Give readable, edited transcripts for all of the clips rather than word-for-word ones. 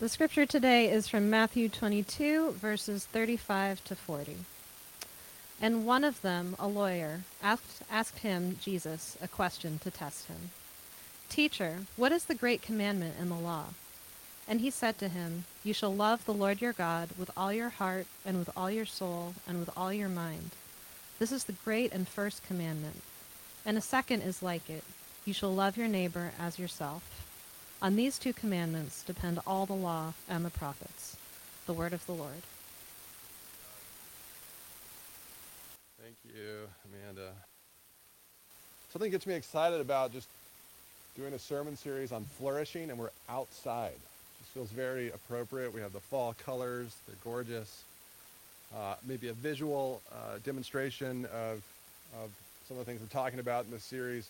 The scripture today is from Matthew 22, verses 35 to 40. And one of them, a lawyer, asked him, Jesus, a question to test him. Teacher, what is the great commandment in the law? And he said to him, You shall love the Lord your God with all your heart and with all your soul and with all your mind. This is the great and first commandment. And a second is like it. You shall love your neighbor as yourself. On these two commandments depend all the law and the prophets. The word of the Lord. Thank you, Amanda. Something gets me excited about just doing a sermon series on flourishing, and we're outside. This feels very appropriate. We have the fall colors, they're gorgeous. Maybe a visual demonstration of some of the things we're talking about in this series.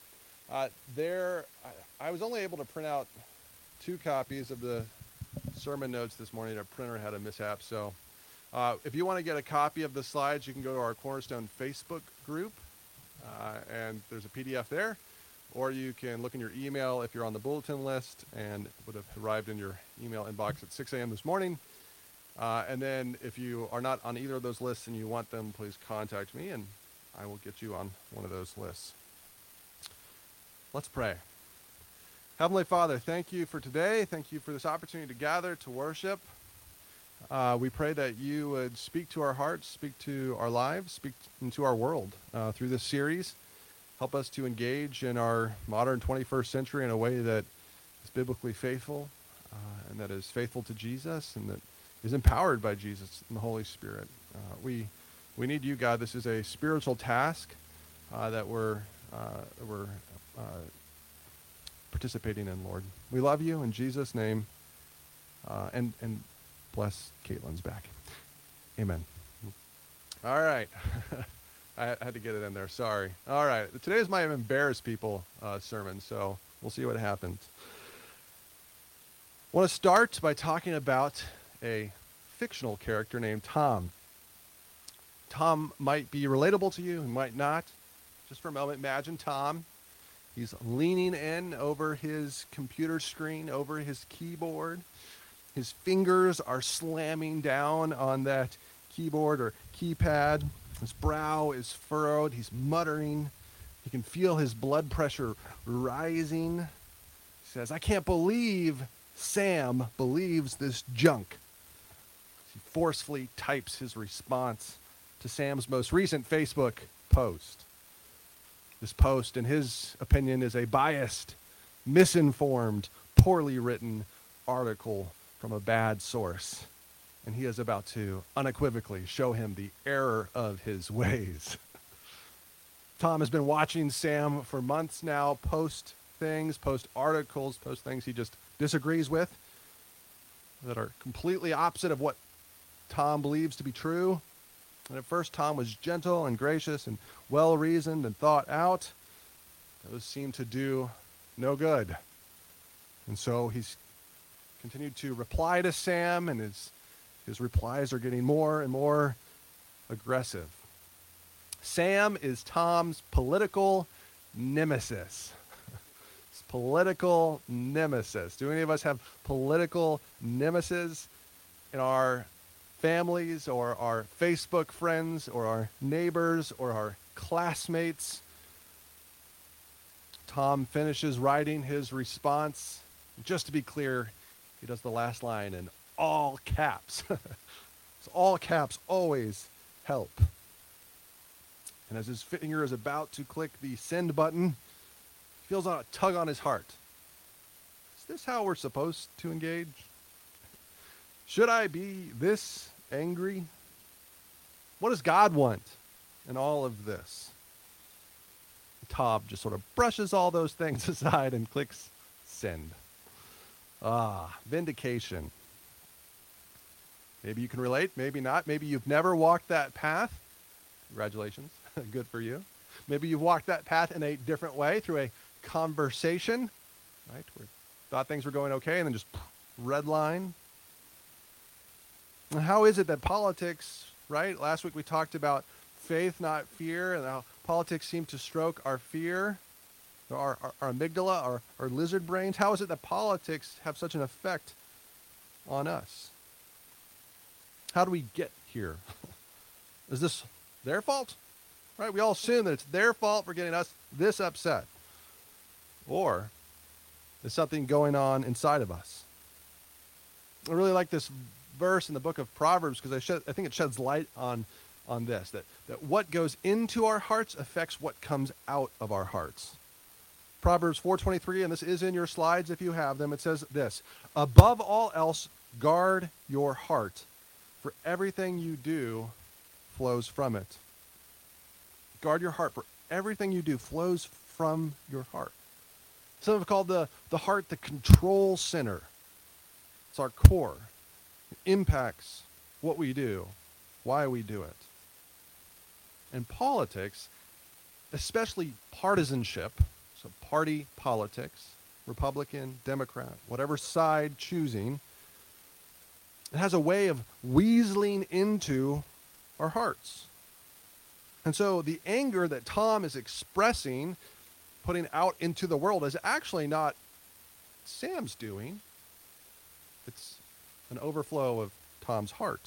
I was only able to print out 2 copies of the sermon notes this morning. Our printer had a mishap, so if you want to get a copy of the slides, you can go to our Cornerstone Facebook group, and there's a PDF there. Or you can look in your email if you're on the bulletin list, and it would have arrived in your email inbox at 6 a.m. this morning. And then if you are not on either of those lists and you want them, please contact me, and I will get you on one of those lists. Let's pray. Heavenly Father, thank you for today. Thank you for this opportunity to gather, to worship. We pray that you would speak to our hearts, speak to our lives, speak into our world through this series. Help us to engage in our modern 21st century in a way that is biblically faithful and that is faithful to Jesus and that is empowered by Jesus and the Holy Spirit. We need you, God. This is a spiritual task that we're participating in, Lord. We love you in Jesus' name, and bless Caitlin's back. Amen. All right. I had to get it in there. Sorry. All right. Today is my embarrass people sermon, so we'll see what happens. I want to start by talking about a fictional character named Tom. Tom might be relatable to you, he might not. Just for a moment, imagine Tom. He's leaning in over his computer screen, over his keyboard. His fingers are slamming down on that keyboard or keypad. His brow is furrowed. He's muttering. He can feel his blood pressure rising. He says, I can't believe Sam believes this junk. He forcefully types his response to Sam's most recent Facebook post. This post, in his opinion, is a biased, misinformed, poorly written article from a bad source. And he is about to unequivocally show him the error of his ways. Tom has been watching Sam for months now post things, post articles, post things he just disagrees with that are completely opposite of what Tom believes to be true. And at first, Tom was gentle and gracious and well-reasoned and thought out. Those seemed to do no good. And so he's continued to reply to Sam, and his replies are getting more and more aggressive. Sam is Tom's political nemesis. It's political nemesis. Do any of us have political nemesis in our families or our Facebook friends or our neighbors or our classmates? Tom finishes writing his response. Just to be clear, he does the last line in all caps. So all caps always help. And as his finger is about to click the send button, he feels a tug on his heart. Is this how we're supposed to engage? Should I be this angry? What does God want in all of this? Tom just sort of brushes all those things aside and clicks send. Vindication. Maybe you can relate, maybe not. Maybe you've never walked that path. Congratulations. Good for you. Maybe you've walked that path in a different way through a conversation, right? Where thought things were going okay and then just red line. And how is it that politics, right? Last week we talked about faith, not fear, and how politics seem to stroke our fear, our amygdala, our lizard brains. How is it that politics have such an effect on us. How do we get here? Is this their fault? Right? We all assume that it's their fault for getting us this upset. Or is something going on inside of us? I really like this verse in the book of Proverbs because I think it sheds light on this, that what goes into our hearts affects what comes out of our hearts. Proverbs 4:23, and this is in your slides if you have them, it says this: above all else, guard your heart, for everything you do flows from it. Guard your heart, for everything you do flows from your heart. Some have called the heart the control center. It's our core. It impacts what we do, why we do it. In politics, especially partisanship, so party politics, Republican, Democrat, whatever side choosing, it has a way of weaseling into our hearts. And so the anger that Tom is expressing, putting out into the world, is actually not Sam's doing. It's an overflow of Tom's heart.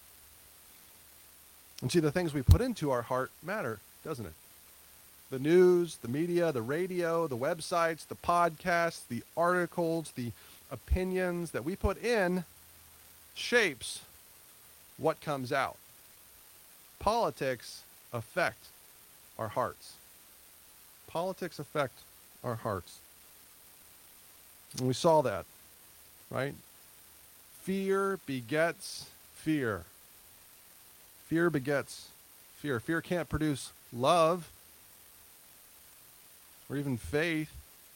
And see, the things we put into our heart matter, doesn't it? The news, the media, the radio, the websites, the podcasts, the articles, the opinions that we put in shapes what comes out. Politics affect our hearts. Politics affect our hearts. And we saw that, right? Fear begets fear. Fear begets fear. Fear can't produce love or even faith.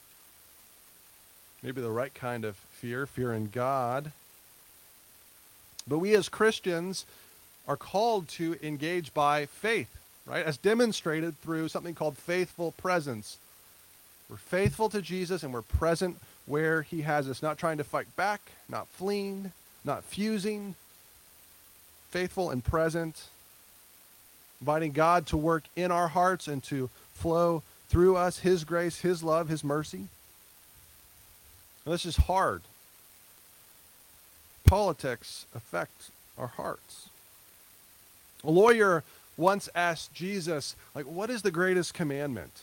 Maybe the right kind of fear, fear in God. But we as Christians are called to engage by faith, right? As demonstrated through something called faithful presence. We're faithful to Jesus and we're present where he has us, not trying to fight back, not fleeing, not fusing. Faithful and present, inviting God to work in our hearts and to flow through us, his grace, his love, his mercy. And this is hard. Politics affect our hearts. A lawyer once asked Jesus, what is the greatest commandment?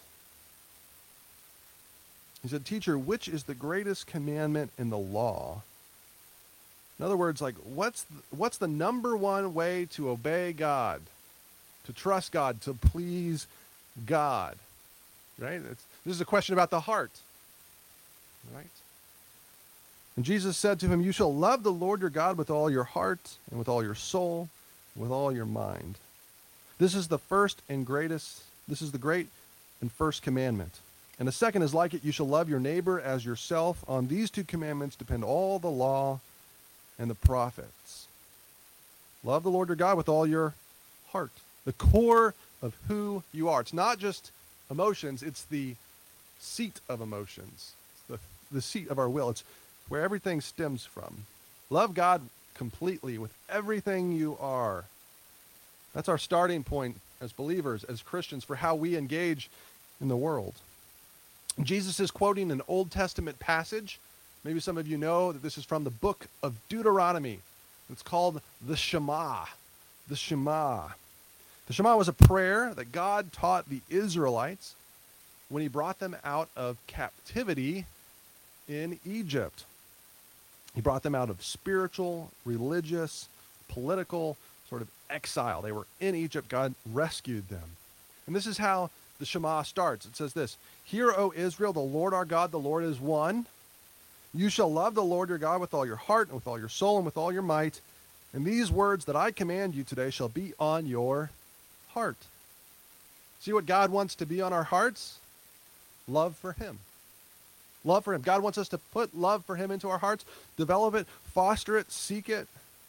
He said, "Teacher, which is the greatest commandment in the law?" In other words, what's the number one way to obey God, to trust God, to please God, right? This is a question about the heart, right? And Jesus said to him, "You shall love the Lord your God with all your heart and with all your soul, and with all your mind. This is the great and first commandment. And the second is like it, you shall love your neighbor as yourself. On these two commandments depend all the law and the prophets." Love the Lord your God with all your heart. The core of who you are. It's not just emotions, it's the seat of emotions. It's the seat of our will. It's where everything stems from. Love God completely with everything you are. That's our starting point as believers, as Christians, for how we engage in the world. Jesus is quoting an Old Testament passage. Maybe some of you know that this is from the book of Deuteronomy. It's called the Shema. The Shema. The Shema was a prayer that God taught the Israelites when he brought them out of captivity in Egypt. He brought them out of spiritual, religious, political sort of exile. They were in Egypt. God rescued them. And this is how the Shema starts. It says this: "Hear, O Israel, the Lord our God, the Lord is one. You shall love the Lord your God with all your heart and with all your soul and with all your might. And these words that I command you today shall be on your heart." See what God wants to be on our hearts? Love for him. Love for him. God wants us to put love for him into our hearts, develop it, foster it, seek it.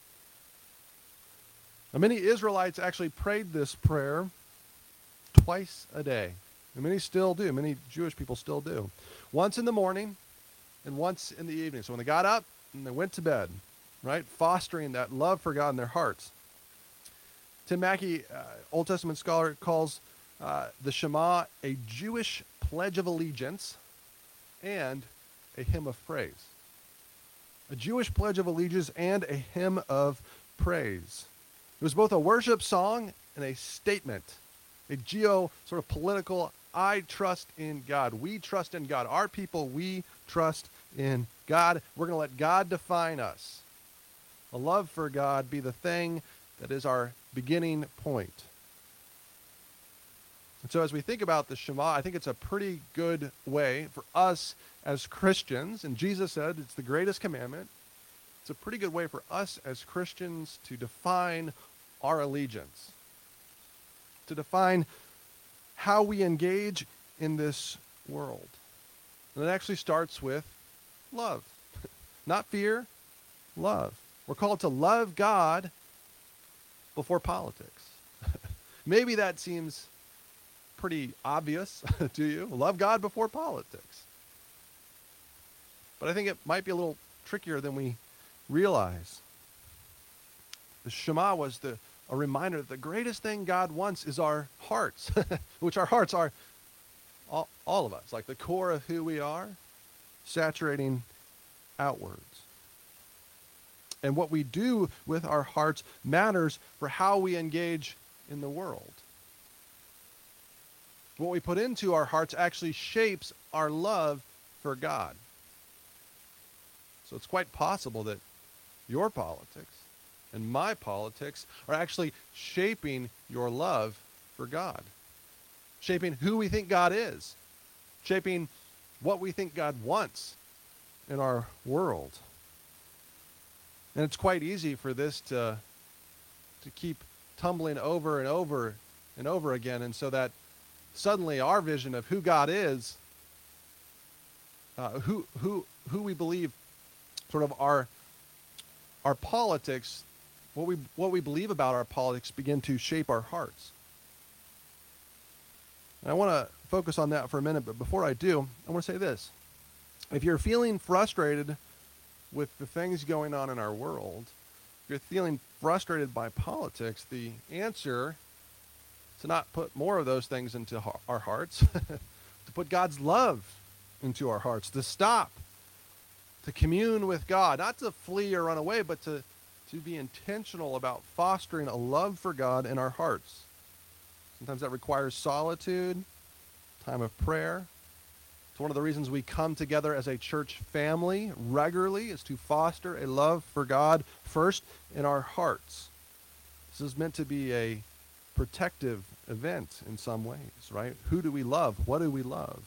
Now, many Israelites actually prayed this prayer twice a day. And many still do. Many Jewish people still do. Once in the morning and once in the evening. So when they got up and they went to bed, right? Fostering that love for God in their hearts. Tim Mackey, Old Testament scholar, calls the Shema a Jewish pledge of allegiance and a hymn of praise. a Jewish pledge of allegiance, and a hymn of praise. It was both a worship song and a statement, a geo sort of political, I trust in God. We trust in God. Our people, we trust in God. We're going to let God define us. A love for God be the thing that is our beginning point. And so as we think about the Shema, I think it's a pretty good way for us as Christians, and Jesus said it's the greatest commandment. It's a pretty good way for us as Christians to define our allegiance, to define how we engage in this world. And it actually starts with love. Not fear, love. We're called to love God before politics. Maybe that seems pretty obvious to you. Love God before politics. But I think it might be a little trickier than we realize. The Shema was a reminder that the greatest thing God wants is our hearts, which our hearts are all of us, like the core of who we are, saturating outwards. And what we do with our hearts matters for how we engage in the world. What we put into our hearts actually shapes our love for God. So it's quite possible that your politics and my politics are actually shaping your love for God, shaping who we think God is, shaping what we think God wants in our world. And it's quite easy for this to keep tumbling over and over and over again, and so that suddenly our vision of who God is, who we believe, sort of our politics, what we believe about our politics begin to shape our hearts. And I want to focus on that for a minute, but before I do, I want to say this. If you're feeling frustrated with the things going on in our world, if you're feeling frustrated by politics, the answer is to not put more of those things into our hearts, to put God's love into our hearts, to stop, to commune with God, not to flee or run away, but to be intentional about fostering a love for God in our hearts. Sometimes that requires solitude, time of prayer. It's one of the reasons we come together as a church family regularly, is to foster a love for God first in our hearts. This is meant to be a protective event in some ways, right? Who do we love? What do we love?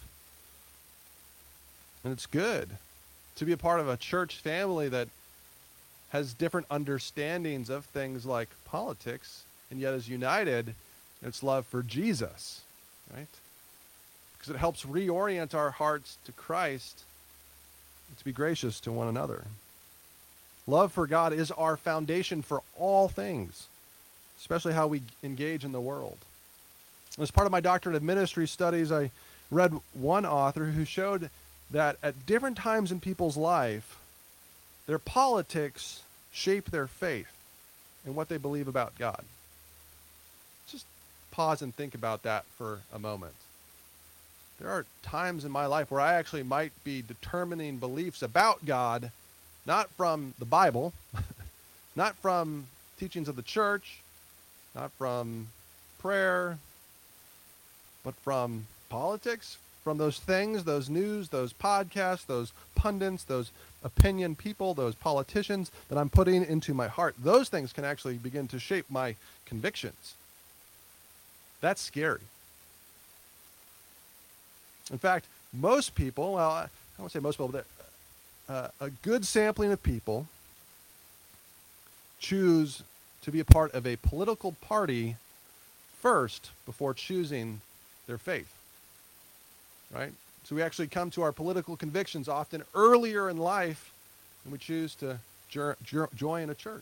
And it's good to be a part of a church family that has different understandings of things like politics, and yet is united in its love for Jesus, right? Because it helps reorient our hearts to Christ and to be gracious to one another. Love for God is our foundation for all things, especially how we engage in the world. As part of my doctorate of ministry studies, I read one author who showed that at different times in people's life, their politics shape their faith and what they believe about God. Just pause and think about that for a moment. There are times in my life where I actually might be determining beliefs about God, not from the Bible, not from teachings of the church, not from prayer, but from politics, from those things, those news, those podcasts, those pundits, those opinion people, those politicians that I'm putting into my heart. Those things can actually begin to shape my convictions. That's scary. In fact, most people, well, I won't say most people, but a good sampling of people choose to be a part of a political party first before choosing their faith, right? So we actually come to our political convictions often earlier in life when we choose to join a church.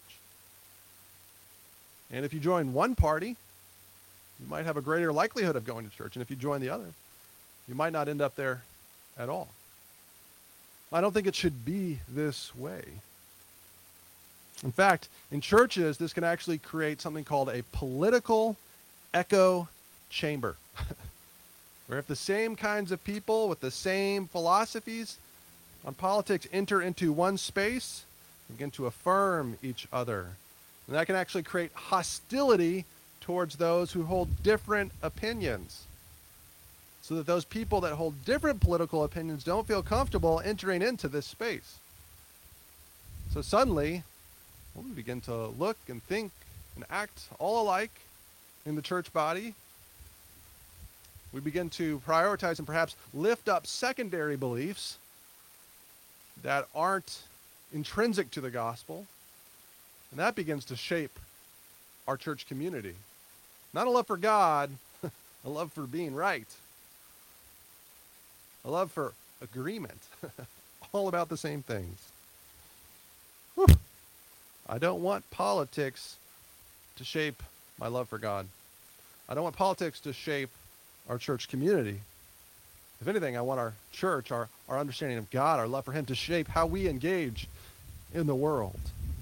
And if you join one party, you might have a greater likelihood of going to church. And if you join the other, you might not end up there at all. I don't think it should be this way. In fact, in churches, this can actually create something called a political echo chamber, where if the same kinds of people with the same philosophies on politics enter into one space, We begin to affirm each other. And that can actually create hostility towards those who hold different opinions. So that those people that hold different political opinions don't feel comfortable entering into this space. So suddenly, we begin to look and think and act all alike in the church body. We begin to prioritize and perhaps lift up secondary beliefs that aren't intrinsic to the gospel. And that begins to shape our church community. Not a love for God, a love for being right. A love for agreement. All about the same things. Whew. I don't want politics to shape my love for God. I don't want politics to shape our church community. If anything, I want our church, our understanding of God, our love for Him to shape how we engage in the world.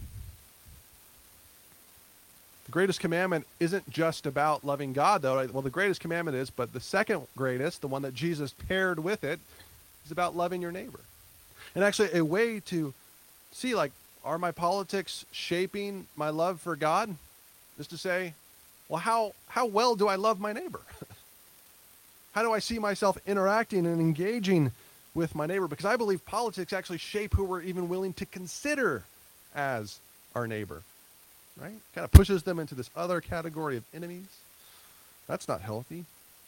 The greatest commandment isn't just about loving God, though. Well, the greatest commandment is, but the second greatest, the one that Jesus paired with it, is about loving your neighbor. And actually, a way to see, like, are my politics shaping my love for God? Is to say, well, how well do I love my neighbor? How do I see myself interacting and engaging with my neighbor? Because I believe politics actually shape who we're even willing to consider as our neighbor. Right? Kind of pushes them into this other category of enemies. That's not healthy.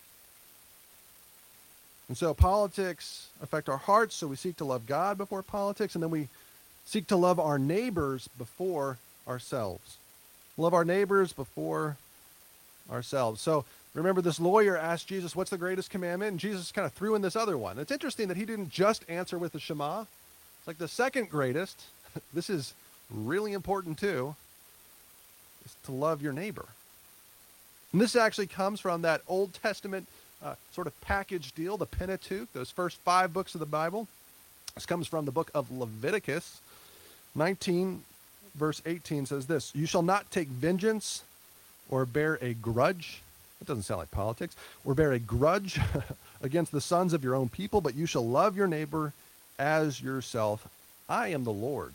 And so politics affect our hearts, so we seek to love God before politics, and then we seek to love our neighbors before ourselves. Love our neighbors before ourselves. So remember, this lawyer asked Jesus, what's the greatest commandment? And Jesus kind of threw in this other one. It's interesting that he didn't just answer with the Shema. It's like the second greatest. This is really important too. Is to love your neighbor. And this actually comes from that Old Testament sort of package deal, the Pentateuch, those first 5 books of the Bible. This comes from the book of Leviticus. 19, verse 18 says this, you shall not take vengeance or bear a grudge. That doesn't sound like politics. Or bear a grudge against the sons of your own people, but you shall love your neighbor as yourself. I am the Lord.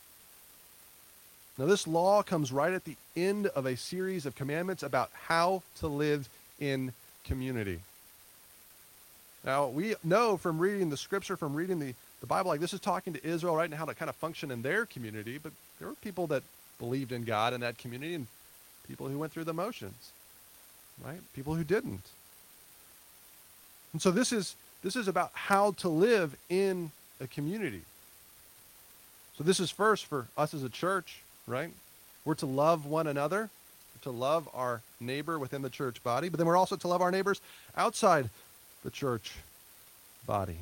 Now, this law comes right at the end of a series of commandments about how to live in community. Now, we know from reading the scripture, from reading the Bible, like this is talking to Israel, right, and how to kind of function in their community, but there were people that believed in God in that community and people who went through the motions, right? People who didn't. And so this is about how to live in a community. So this is first for us as a church, right? We're to love one another, to love our neighbor within the church body, but then we're also to love our neighbors outside the church body.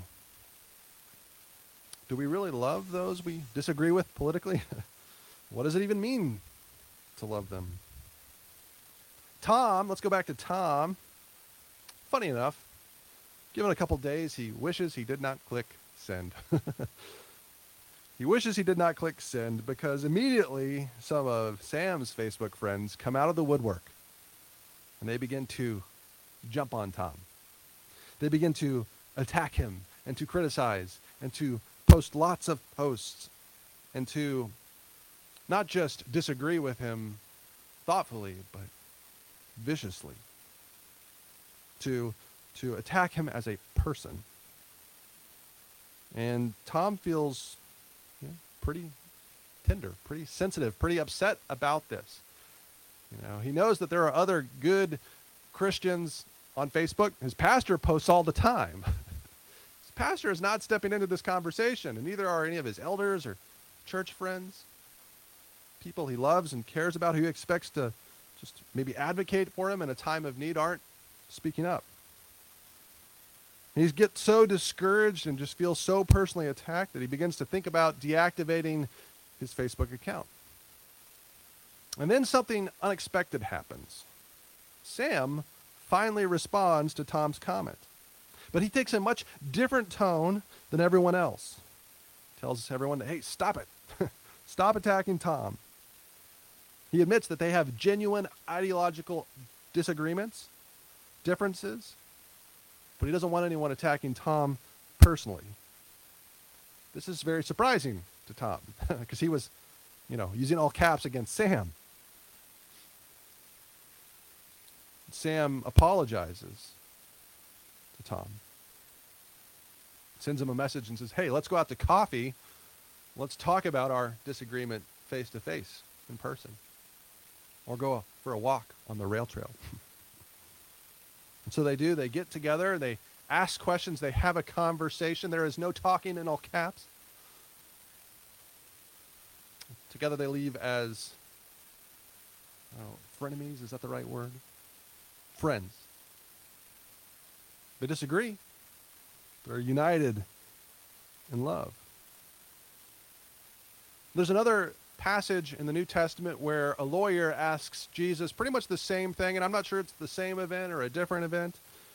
Do we really love those we disagree with politically? What does it even mean to love them? Tom, let's go back to Tom. Funny enough, given a couple days, he wishes he did not click send. He wishes he did not click send because immediately some of Sam's Facebook friends come out of the woodwork and they begin to jump on Tom. They begin to attack him and to criticize and to post lots of posts and to not just disagree with him thoughtfully, but viciously. To attack him as a person. And Tom feels pretty tender, pretty sensitive, pretty upset about this. He knows that there are other good Christians on Facebook. His pastor posts all the time. His pastor is not stepping into this conversation, and neither are any of his elders or church friends. People he loves and cares about, who he expects to just maybe advocate for him in a time of need, aren't speaking up. He gets so discouraged and just feels so personally attacked that he begins to think about deactivating his Facebook account. And then something unexpected happens. Sam finally responds to Tom's comment. But he takes a much different tone than everyone else. Tells everyone, hey, stop it. Stop attacking Tom. He admits that they have genuine ideological disagreements, differences, but he doesn't want anyone attacking Tom personally. This is very surprising to Tom because he was using all caps against Sam. Sam apologizes to Tom, sends him a message and says, hey, let's go out to coffee. Let's talk about our disagreement face to face in person, or go for a walk on the rail trail. And so they do. They get together. They ask questions. They have a conversation. There is no talking in all caps. Together they leave as frenemies. Is that the right word? Friends. They disagree. They're united in love. There's another passage in the New Testament where a lawyer asks Jesus pretty much the same thing, and I'm not sure it's the same event or a different event.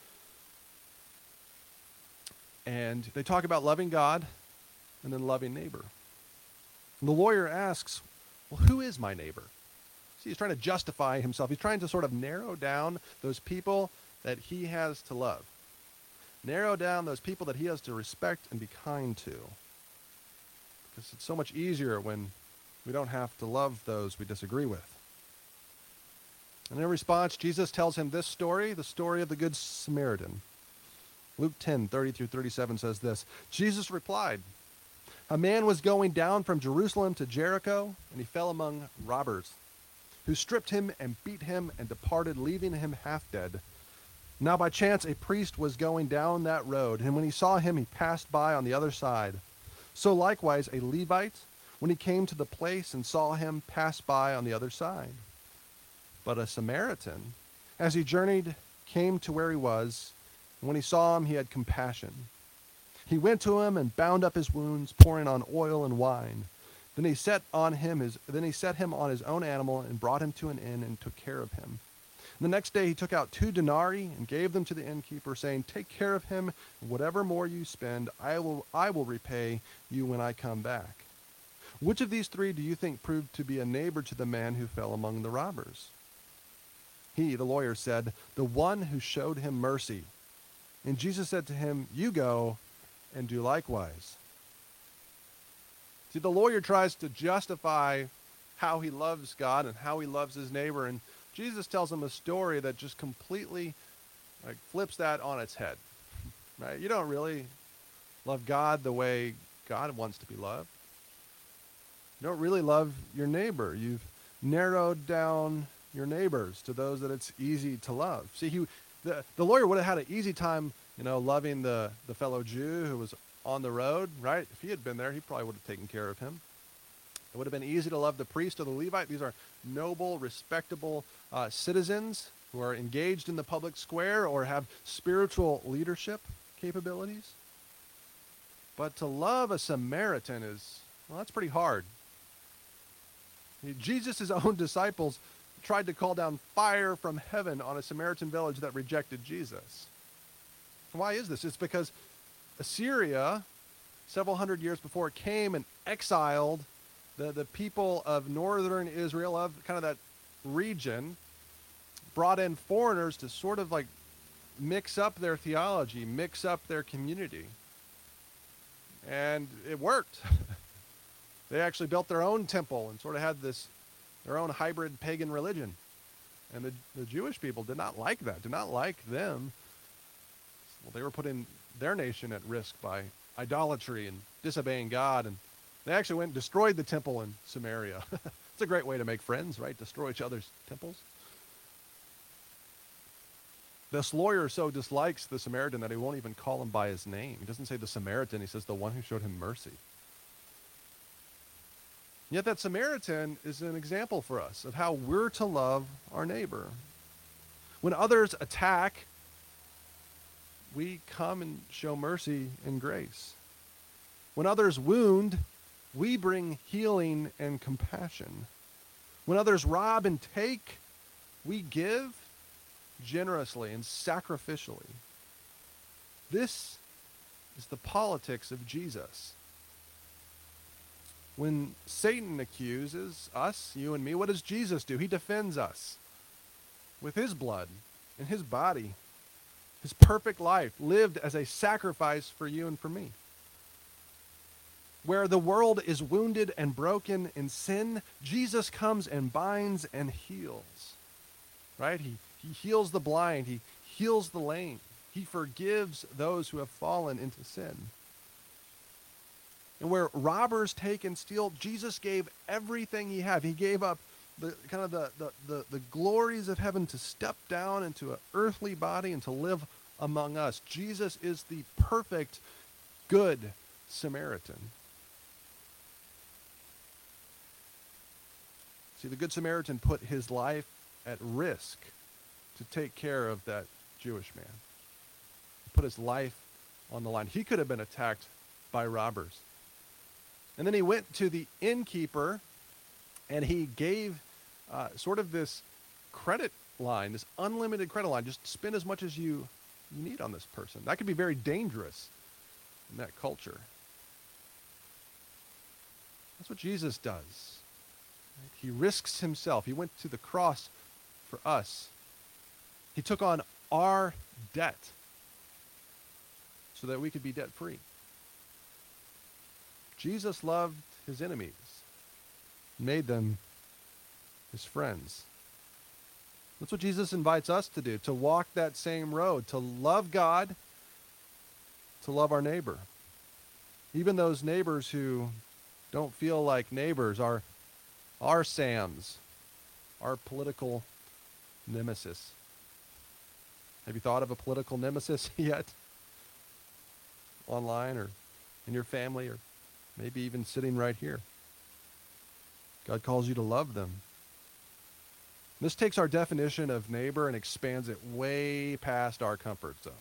And they talk about loving God and then loving neighbor. And the lawyer asks, well, who is my neighbor? See, he's trying to justify himself. He's trying to sort of narrow down those people that he has to love. Narrow down those people that he has to respect and be kind to. Because it's so much easier when we don't have to love those we disagree with. And in response, Jesus tells him this story, the story of the Good Samaritan. Luke 10:30-37 says this. Jesus replied, a man was going down from Jerusalem to Jericho, and he fell among robbers, who stripped him and beat him and departed, leaving him half dead. Now by chance a priest was going down that road, and when he saw him, he passed by on the other side. So likewise a Levite, when he came to the place and saw him, passed by on the other side. But a Samaritan, as he journeyed, came to where he was, and when he saw him, he had compassion. He went to him and bound up his wounds, pouring on oil and wine. Then he set him on his own animal and brought him to an inn and took care of him. And the next day he took out 2 denarii and gave them to the innkeeper, saying, take care of him, and whatever more you spend, I will repay you when I come back. Which of these 3 do you think proved to be a neighbor to the man who fell among the robbers? He, the lawyer, said, the one who showed him mercy. And Jesus said to him, you go and do likewise. See, the lawyer tries to justify how he loves God and how he loves his neighbor, and Jesus tells him a story that just completely flips that on its head. Right? You don't really love God the way God wants to be loved. You don't really love your neighbor. You've narrowed down your neighbors to those that it's easy to love. See, the lawyer would have had an easy time, loving the fellow Jew who was on the road, right? If he had been there, he probably would have taken care of him. It would have been easy to love the priest or the Levite. These are noble, respectable citizens who are engaged in the public square or have spiritual leadership capabilities. But to love a Samaritan that's pretty hard. Jesus' own disciples tried to call down fire from heaven on a Samaritan village that rejected Jesus. Why is this? It's because Assyria, several hundred years before, it came and exiled the people of northern Israel, of kind of that region, brought in foreigners to sort of mix up their theology, mix up their community. And it worked. They actually built their own temple and sort of had their own hybrid pagan religion. And the Jewish people did not like that, did not like them. Well, they were putting their nation at risk by idolatry and disobeying God, and they actually went and destroyed the temple in Samaria. It's a great way to make friends, right? Destroy each other's temples. This lawyer so dislikes the Samaritan that he won't even call him by his name. He doesn't say the Samaritan, he says the one who showed him mercy. Yet that Samaritan is an example for us of how we're to love our neighbor. When others attack, we come and show mercy and grace. When others wound, we bring healing and compassion. When others rob and take, we give generously and sacrificially. This is the politics of Jesus. When Satan accuses us, you and me, what does Jesus do? He defends us with his blood and his body, his perfect life lived as a sacrifice for you and for me. Where the world is wounded and broken in sin, Jesus comes and binds and heals. Right? He heals the blind. He heals the lame. He forgives those who have fallen into sin. And where robbers take and steal, Jesus gave everything he had. He gave up the glories of heaven to step down into an earthly body and to live among us. Jesus is the perfect, good Samaritan. See, the Good Samaritan put his life at risk to take care of that Jewish man. He put his life on the line. He could have been attacked by robbers. And then he went to the innkeeper and he gave sort of this credit line, this unlimited credit line. Just spend as much as you need on this person. That could be very dangerous in that culture. That's what Jesus does. He risks himself. He went to the cross for us. He took on our debt so that we could be debt free. Jesus loved his enemies, made them his friends. That's what Jesus invites us to do, to walk that same road, to love God, to love our neighbor. Even those neighbors who don't feel like neighbors, our Sams, our political nemesis. Have you thought of a political nemesis yet? Online or in your family or maybe even sitting right here. God calls you to love them. This takes our definition of neighbor and expands it way past our comfort zone.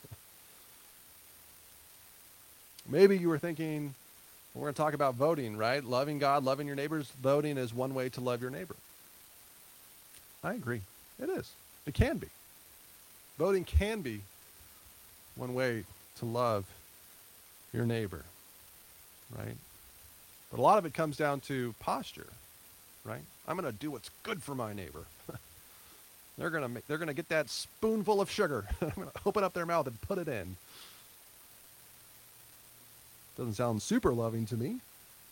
Maybe you were thinking, we're going to talk about voting, right? Loving God, loving your neighbors. Voting is one way to love your neighbor. I agree. It is. It can be. Voting can be one way to love your neighbor, right? But a lot of it comes down to posture, right? I'm going to do what's good for my neighbor. They're going to get that spoonful of sugar. I'm going to open up their mouth and put it in. Doesn't sound super loving to me.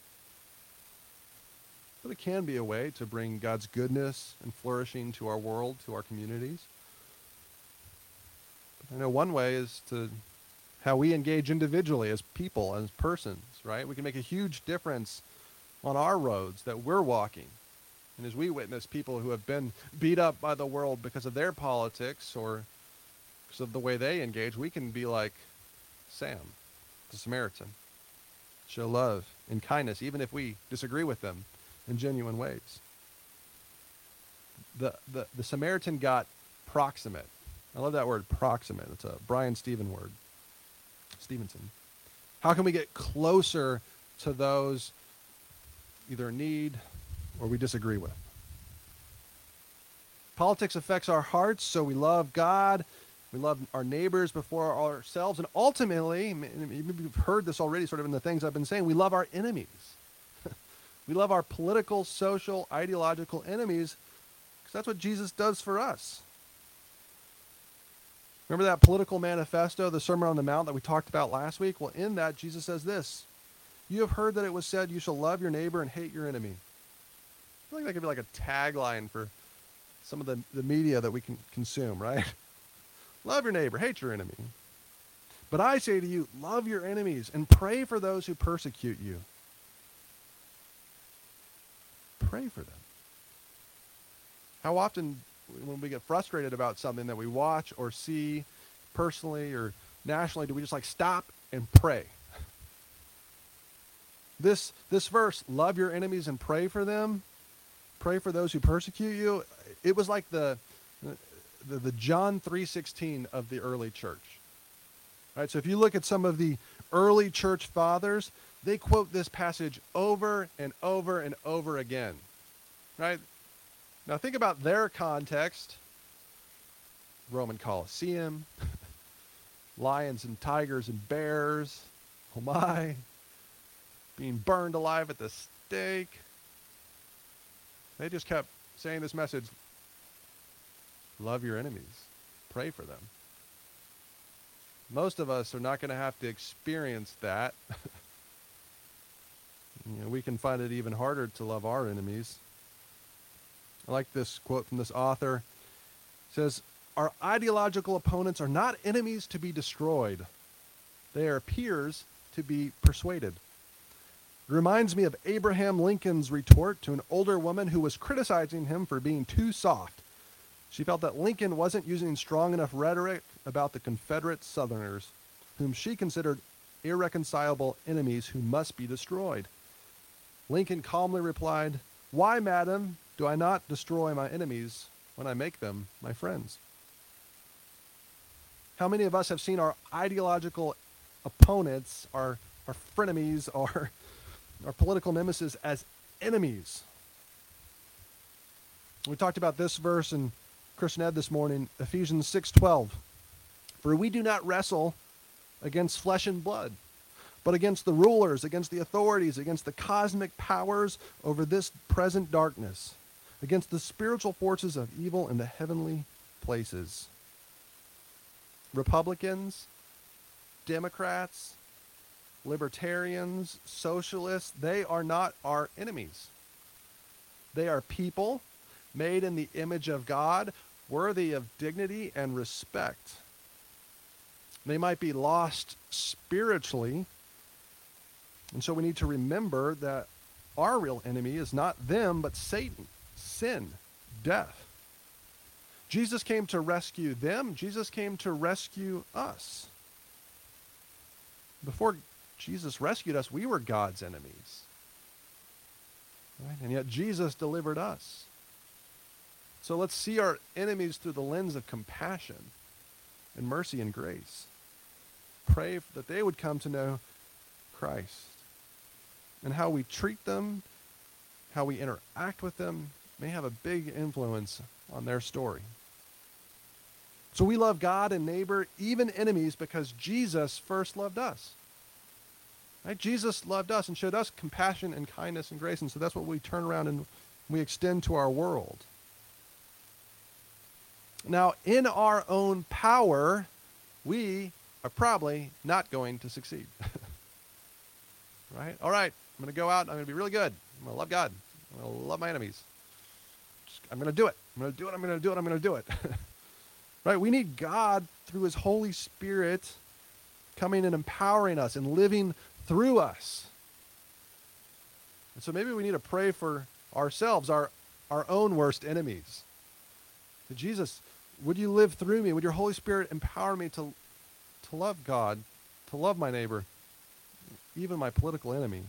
But it can be a way to bring God's goodness and flourishing to our world, to our communities. I know one way is to how we engage individually as people, as persons, right? We can make a huge difference on our roads that we're walking. And as we witness people who have been beat up by the world because of their politics or because of the way they engage, we can be like Sam, the Samaritan. Show love and kindness, even if we disagree with them in genuine ways. The Samaritan got proximate. I love that word, proximate. It's a Brian Stevenson. How can we get closer to those either in need or we disagree with? Politics affects our hearts, so we love God. We love our neighbors before ourselves. And ultimately, you've heard this already sort of in the things I've been saying, we love our enemies. We love our political, social, ideological enemies because that's what Jesus does for us. Remember that political manifesto, the Sermon on the Mount that we talked about last week? Well, in that, Jesus says this: you have heard that it was said, you shall love your neighbor and hate your enemy. I feel like that could be like a tagline for some of the media that we can consume, right? Love your neighbor, hate your enemy. But I say to you, love your enemies and pray for those who persecute you. Pray for them. How often when we get frustrated about something that we watch or see personally or nationally, do we just like stop and pray? This verse, love your enemies and pray for them, pray for those who persecute you, it was like the John 3:16 of the early church. Right? So if you look at some of the early church fathers, they quote this passage over and over and over again. Right? Now think about their context. Roman Colosseum, lions and tigers and bears, oh my, being burned alive at the stake. They just kept saying this message: love your enemies, pray for them. Most of us are not going to have to experience that We can find it even harder to love our enemies. I like this quote from this author. It says, "Our ideological opponents are not enemies to be destroyed. They are peers to be persuaded." It reminds me of Abraham Lincoln's retort to an older woman who was criticizing him for being too soft. She felt that Lincoln wasn't using strong enough rhetoric about the Confederate Southerners, whom she considered irreconcilable enemies who must be destroyed. Lincoln calmly replied, "Why, madam, do I not destroy my enemies when I make them my friends?" How many of us have seen our ideological opponents, our frenemies, our political nemesis as enemies? We talked about this verse in Christian Ed this morning, Ephesians 6:12. "For we do not wrestle against flesh and blood, but against the rulers, against the authorities, against the cosmic powers over this present darkness, against the spiritual forces of evil in the heavenly places." Republicans, Democrats, libertarians, socialists, they are not our enemies. They are people made in the image of God, worthy of dignity and respect. They might be lost spiritually, and so we need to remember that our real enemy is not them, but Satan, sin, death. Jesus came to rescue them. Jesus came to rescue us. Before Jesus rescued us, we were God's enemies. Right? And yet Jesus delivered us. So let's see our enemies through the lens of compassion and mercy and grace. Pray that they would come to know Christ. And how we treat them, how we interact with them, may have a big influence on their story. So we love God and neighbor, even enemies, because Jesus first loved us. Right? Jesus loved us and showed us compassion and kindness and grace, and so that's what we turn around and we extend to our world. Now, in our own power, we are probably not going to succeed. Right? All right, I'm going to go out, I'm going to be really good. I'm going to love God. I'm going to love my enemies. I'm going to do it. I'm going to do it. I'm going to do it. I'm going to do it. Right? We need God through his Holy Spirit coming and empowering us and living through us. And so maybe we need to pray for ourselves, our own worst enemies. To Jesus, would you live through me? Would your Holy Spirit empower me to love God, to love my neighbor, even my political enemy?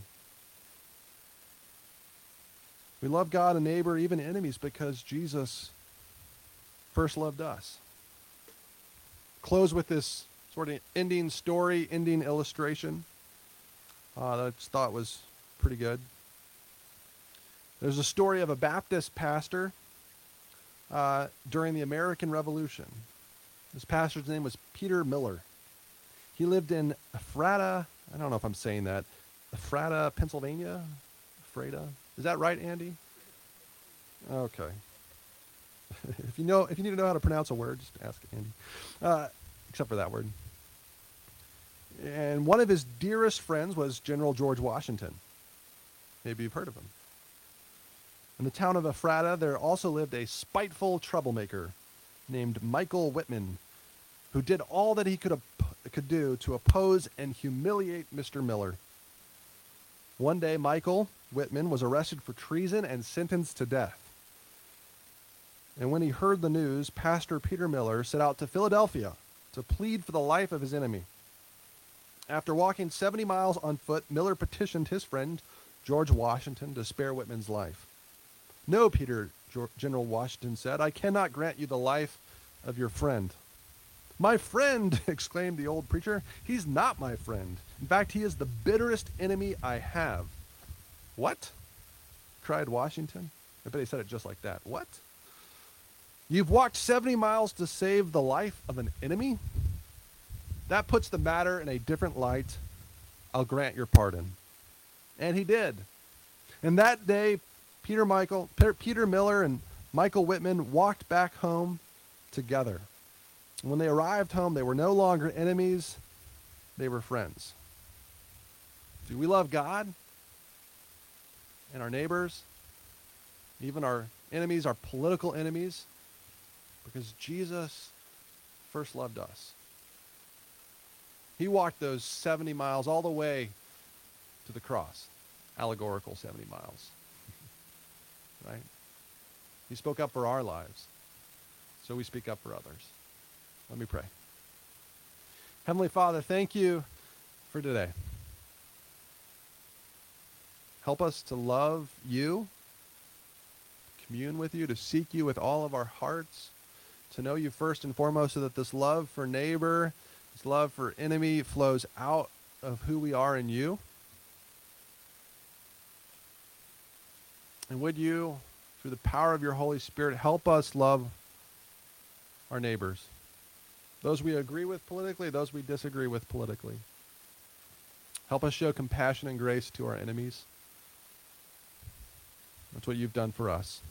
We love God and neighbor, even enemies, because Jesus first loved us. Close with this sort of ending story, ending illustration that I just thought was pretty good. There's a story of a Baptist pastor during the American Revolution. This pastor's name was Peter Miller. He lived in Ephrata, I don't know if I'm saying that, Ephrata, Pennsylvania? Ephrata? Is that right, Andy? Okay. If you need to know how to pronounce a word, just ask Andy. Except for that word. And one of his dearest friends was General George Washington. Maybe you've heard of him. In the town of Ephrata, there also lived a spiteful troublemaker named Michael Whitman, who did all that he could do to oppose and humiliate Mr. Miller. One day, Michael Whitman was arrested for treason and sentenced to death. And when he heard the news, Pastor Peter Miller set out to Philadelphia to plead for the life of his enemy. After walking 70 miles on foot, Miller petitioned his friend, George Washington, to spare Whitman's life. "No, Peter," General Washington said, "I cannot grant you the life of your friend." "My friend," exclaimed the old preacher, "he's not my friend. In fact, he is the bitterest enemy I have." "What?" cried Washington. I bet he said it just like that. "What? You've walked 70 miles to save the life of an enemy? That puts the matter in a different light. I'll grant your pardon." And he did. And that day, Peter Miller and Michael Whitman walked back home together. And when they arrived home, they were no longer enemies, they were friends. Do we love God? and our neighbors, even our enemies, our political enemies, because Jesus first loved us. He walked those 70 miles all the way to the cross, allegorical 70 miles, right? He spoke up for our lives, so we speak up for others. Let me pray. Heavenly Father, thank you for today. Help us to love you, commune with you, to seek you with all of our hearts, to know you first and foremost, so that this love for neighbor, this love for enemy flows out of who we are in you. And would you, through the power of your Holy Spirit, help us love our neighbors, those we agree with politically, those we disagree with politically. Help us show compassion and grace to our enemies. That's what you've done for us.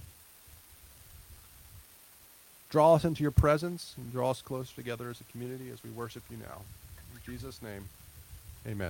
Draw us into your presence and draw us closer together as a community as we worship you now. In Jesus' name, amen.